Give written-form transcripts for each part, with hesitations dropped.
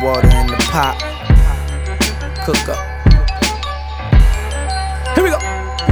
water in the pot. Cook up. Here we go.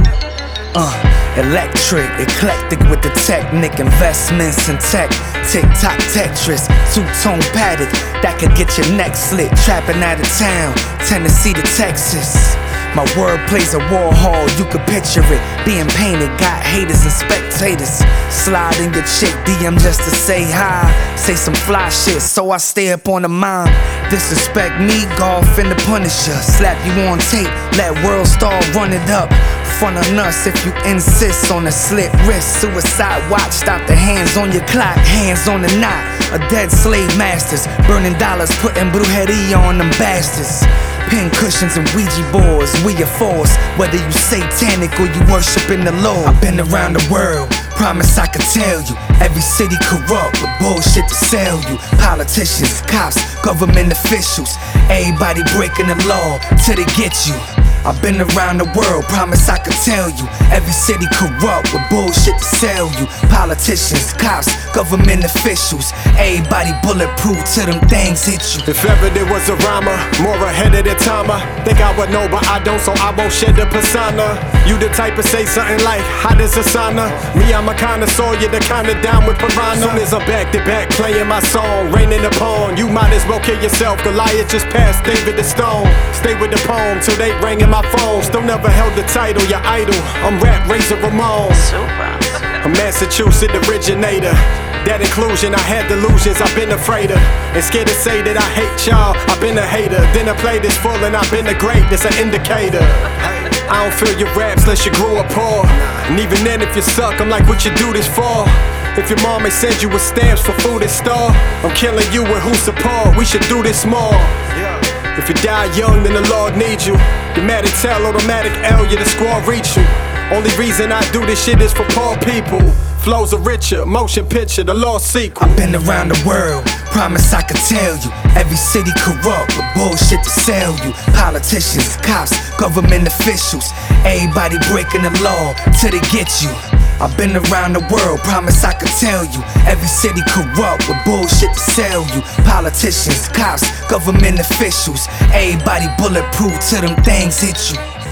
Electric, eclectic with the technique, investments in tech, tick-tock Tetris, two-tone paddock that could get your neck slit. Trapping out of town, Tennessee to Texas. My wordplay's a Warhol, you could picture it being painted. Got haters and spectators. Slide in your chick DM just to say hi. Say some fly shit, so I stay up on the mind. Disrespect me, golf and the Punisher. Slap you on tape, let World Star run it up. Fun on us if you insist on a slit wrist. Suicide watch, stop the hands on your clock. Hands on the knot, a dead slave masters. Burning dollars, putting brujeria on them bastards. Pin cushions and Ouija boards, we a force. Whether you satanic or you worshiping the Lord. I've been around the world, promise I could tell you. Every city corrupt with bullshit to sell you. Politicians, cops, government officials, everybody breaking the law till they get you. I've been around the world, promise I could tell you. Every city corrupt with bullshit to sell you. Politicians, cops, government officials, everybody bulletproof till them things hit you. If ever there was a rhymer, more ahead of their time, I think I would know, but I don't, so I won't shed the persona. You the type of say something like, hot as a sauna. Me, I'm a connoisseur, you're the kinda down with piranha. Soon as I'm back to back playing my song, raining upon, you might as well kill yourself. Goliath just passed David the Stone. Stay with the poem till they ring in my phone. Still never held the title, your idol. I'm Rap Razor Ramon. A Massachusetts originator. That inclusion, I had delusions, I've been afraid of. And scared to say that I hate y'all, I've been a hater. Then I play this full and I've been a great, that's an indicator. I don't feel your raps unless you grew up poor. And even then if you suck, I'm like, what you do this for? If your mom may send you with stamps for food at store, I'm killing you with who support, we should do this more. If you die young, then the Lord needs you. You mad at tell, automatic L, yeah, the squad reach you. Only reason I do this shit is for poor people. Flows are richer, motion picture, the lost sequel. I've been around the world, promise I could tell you. Every city corrupt with bullshit to sell you. Politicians, cops, government officials, everybody breaking the law till they get you. I've been around the world, promise I could tell you. Every city corrupt with bullshit to sell you. Politicians, cops, government officials, everybody bulletproof till them things hit you.